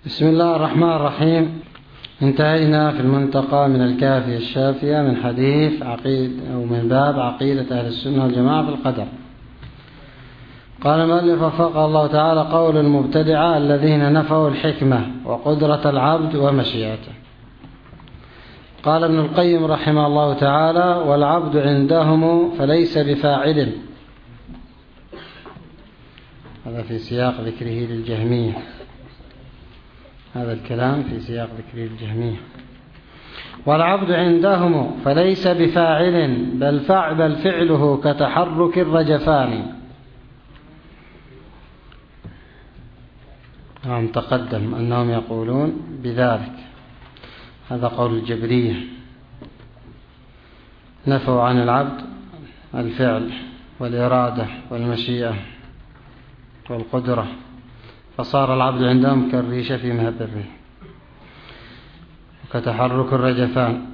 بسم الله الرحمن الرحيم. انتهينا في المنتقى من الكافية الشافية من حديث عقيدة أو من باب عقيدة أهل السنة والجماعة في القدر. قال المؤلف وفقه الله تعالى: قول المبتدعة الذين نفوا الحكمة وقدرة العبد ومشيئته. قال ابن القيم رحمه الله تعالى: والعبد عندهم فليس بفاعل. هذا في سياق ذكره للجهمية، هذا الكلام في سياق ذكره الجهمية. والعبد عندهم فليس بفاعل بل فعله كتحرك الرجفان. تقدم أنهم يقولون بذلك، هذا قول الجبرية، نفوا عن العبد الفعل والإرادة والمشيئة والقدرة، فصار العبد عندهم كالريشة في مهب الريح وكتحرك الرجفان.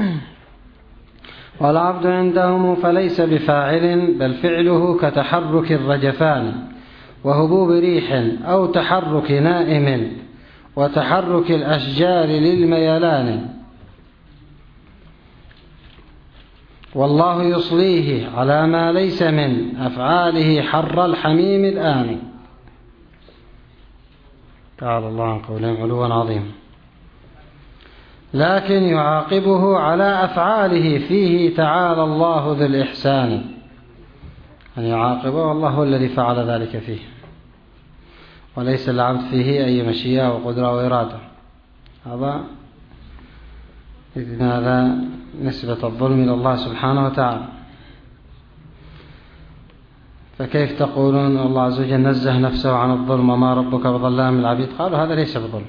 والعبد عندهم فليس بفاعل بل فعله كتحرك الرجفان وهبوب ريح أو تحرك نائم وتحرك الأشجار للميلان. والله يصليه على ما ليس من أفعاله حر الحميم الآن. تعالى الله عن قولهم علوا عظيما. لكن يعاقبه على أفعاله فيه تعالى الله ذو الإحسان، أن يعاقبه والله هو الذي فعل ذلك فيه، وليس العبد فيه أي مشيئة وقدرة وإرادة. هذا نسبة الظلم إلى الله سبحانه وتعالى. فكيف تقولون الله عز وجل نزه نفسه عن الظلم وما ربك بظلام للعبيد؟ قالوا هذا ليس بظلم.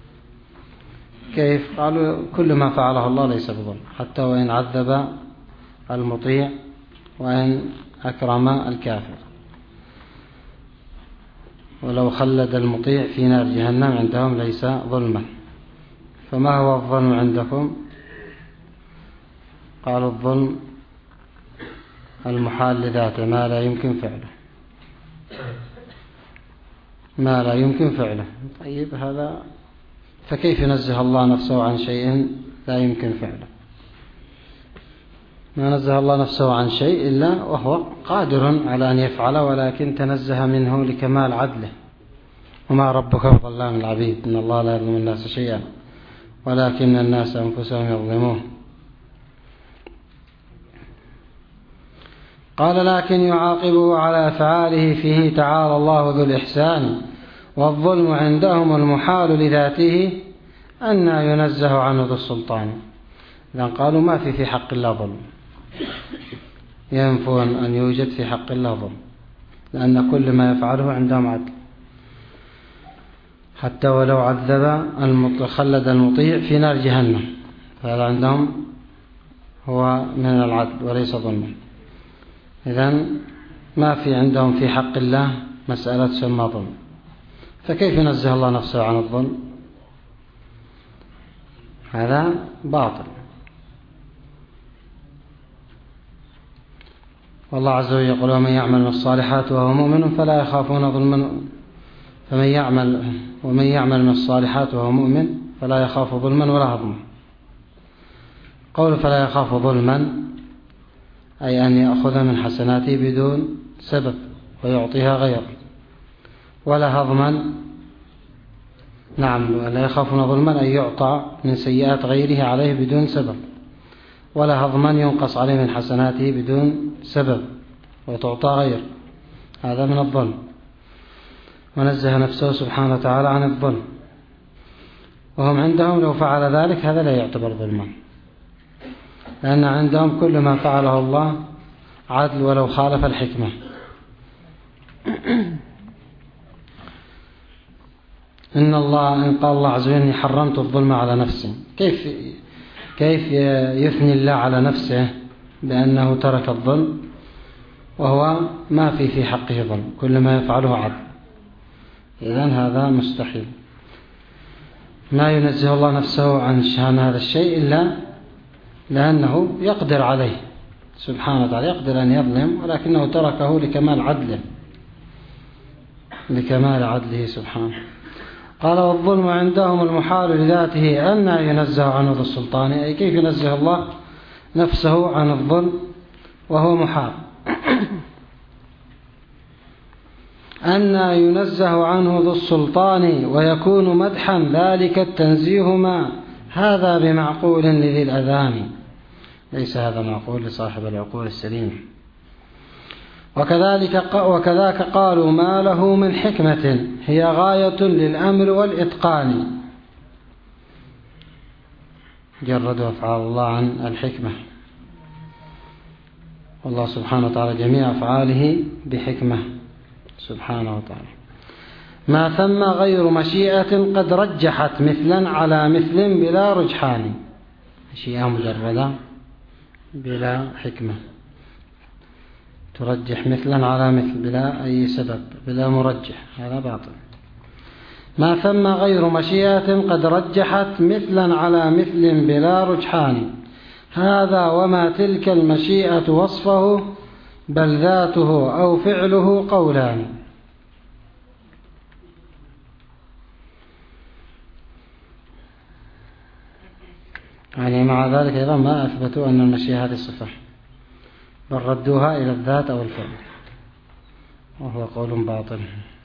كيف؟ قالوا كل ما فعله الله ليس بظلم، حتى وإن عذب المطيع وإن أكرم الكافر. ولو خلد المطيع في نار جهنم عندهم ليس ظلما. فما هو الظلم عندكم؟ قالوا الظلم المحال لذاته، ما لا يمكن فعله، ما لا يمكن فعله. طيب هذا فكيف ينزه الله نفسه عن شيء لا يمكن فعله؟ ما نزه الله نفسه عن شيء إلا وهو قادر على أن يفعله، ولكن تنزه منه لكمال عدله. وما ربك بظلام العبيد، إن الله لا يظلم الناس شيئا ولكن الناس أنفسهم يظلمون. قال: لكن يعاقبه على أفعاله فيه تعالى الله ذو الإحسان. والظلم عندهم المحال لذاته أن ينزه عنه ذو السلطان. إذن قالوا ما في حق الله ظلم، ينفون أن يوجد في حق الله ظلم، لأن كل ما يفعله عندهم عدل. حتى ولو عذب خلد المطيع في نار جهنم فهذا عندهم هو من العدل وليس ظلما. إذن ما في عندهم في حق الله مسألة تسمى ظلم. فكيف ينزه الله نفسه عن الظلم؟ هذا باطل. والله عز وجل يقول: ومن يعمل من الصالحات وهو مؤمن فلا يخافون ظلما. ومن يعمل من الصالحات وهو مؤمن فلا يخاف ظلما ولا هضما. قول فلا يخاف ظلما أي أن يأخذ من حسناته بدون سبب ويعطيها غيره. ولا هضما، نعم، لا يخافون ظلما أن يعطى من سيئات غيره عليه بدون سبب. ولا هضما ينقص عليه من حسناته بدون سبب وتعطى غيره، هذا من الظلم. ونزه نفسه سبحانه وتعالى عن الظلم. وهم عندهم لو فعل ذلك هذا لا يعتبر ظلما، لأن عندهم كل ما فعله الله عدل ولو خالف الحكمة. إن قال الله عز وجل: حرمت الظلم على نفسي. كيف يثني الله على نفسه بأنه ترك الظلم وهو ما في حقه ظلم، كل ما يفعله عدل؟ إذن هذا مستحيل. ما ينزه الله نفسه عن شأن هذا الشيء إلا لأنه يقدر عليه سبحانه وتعالى، يقدر أن يظلم ولكنه تركه لكمال عدله سبحانه. قال والظلم عندهم المحال لذاته أن ينزه عنه ذو السلطان، أي كيف ينزه الله نفسه عن الظلم وهو محال. أن ينزه عنه ذو السلطان ويكون مدحا ذلك التنزيه ما هذا بمعقول لذي الأذان، ليس هذا معقول لصاحب العقول السليم. وكذاك قالوا ما له من حكمة هي غاية للأمر والإتقان، جردوا أفعال الله عن الحكمة، والله سبحانه وتعالى جميع أفعاله بحكمة سبحانه وتعالى. ما ثم غير مشيئة قد رجحت مثلا على مثل بلا رجحان، مشيئة مجردة بلا حكمة ترجح مثلا على مثل بلا أي سبب بلا مرجح، هذا باطل. ما ثم غير مشيئة قد رجحت مثلا على مثل بلا رجحان، هذا وما تلك المشيئة وصفه بل ذاته أو فعله قولان. يعني مع ذلك أيضا ما أثبتوا أن المشيئة هذه الصفة، بل ردوها إلى الذات أو الفعل، وهو قول باطل.